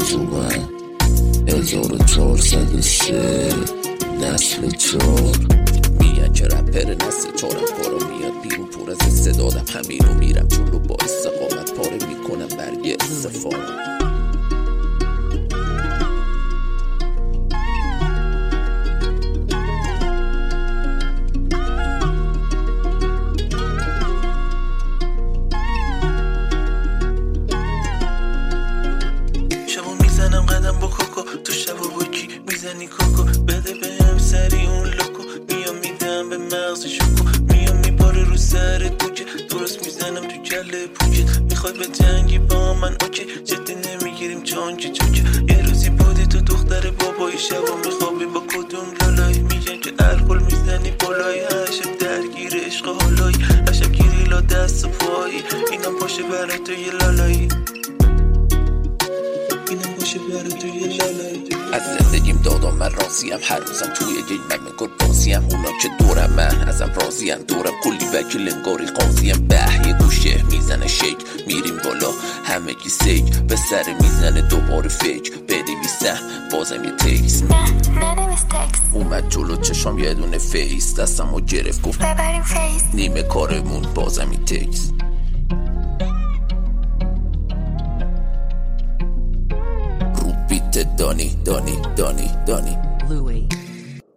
باز اومد 1403 نسل 4 میگن که رپر نسل 4م کارا میاد بیرون پر از استعدادم همینو میرم جلو با استقامت پاره میکنم برگ استفاده قدم با کوکو تو شب و بکی میزنی کوکو بده بهم سری اون لوکو میام میدم به مغز شوکو میام میباره رو سر کوچه درست میزنم تو کله پوچه میخوای به جنگی با من اوکی جدی نمیگیریم چانچه چوچه یه روزی بودی تو دختر بابایی شب و میخوابی با کدوم لالایی میگن که الکل میزنی بالایی هشم درگیر عشق حالایی هشم گیری لا دست و پایی اینم باشه برای تو یه لالایی از زندگیم دادم من راضیم هر روزم توی گیم من میگل بازیم اونا که دورم من ازم راضیم دورم کلی وکیل انگاری قاضیم یه گوشه میزنه شیک میریم بالا همه کی سیک به سر میزنه دوباره فیک بنویسم بازم یه تکس اومد جلو چشام یه دونه فیس دستم و گرفت گفت ببریم فیس نیمه کارمون بازم یه تکس دانی